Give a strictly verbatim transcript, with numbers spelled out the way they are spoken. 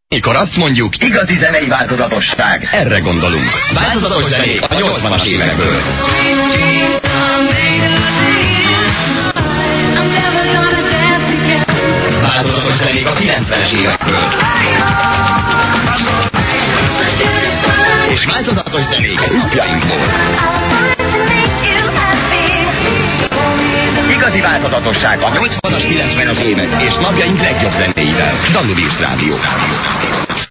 Mikor azt mondjuk, igazi zenei változatosság, erre gondolunk. Változatos zenék a nyolcvanas évekből. Változatos zenék a kilencvenes évekből. És változatos zenék napjainkból. igazi változatosság a nyolcvanas, kilencvenes évek és napjaink legjobb zenéivel. Danubius Rádió.